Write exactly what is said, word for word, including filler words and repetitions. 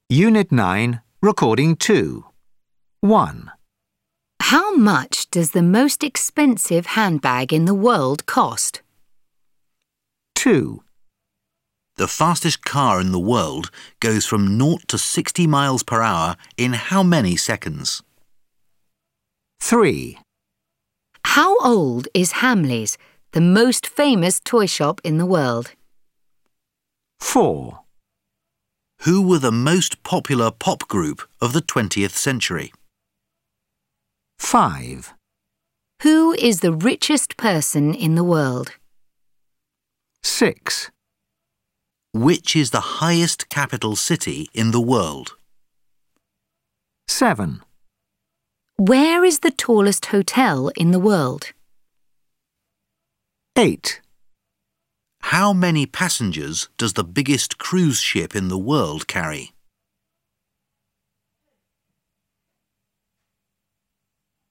Unit nine, Recording two. one. How much does the most expensive handbag in the world cost? two. The fastest car in the world goes from zero to sixty miles per hour in how many seconds? three. How old is Hamleys, the most famous toy shop in the world? four. Who were the most popular pop group of the twentieth century? five. Who is the richest person in the world? six. Which is the highest capital city in the world? seven. Where is the tallest hotel in the world? eight. How many passengers does the biggest cruise ship in the world carry?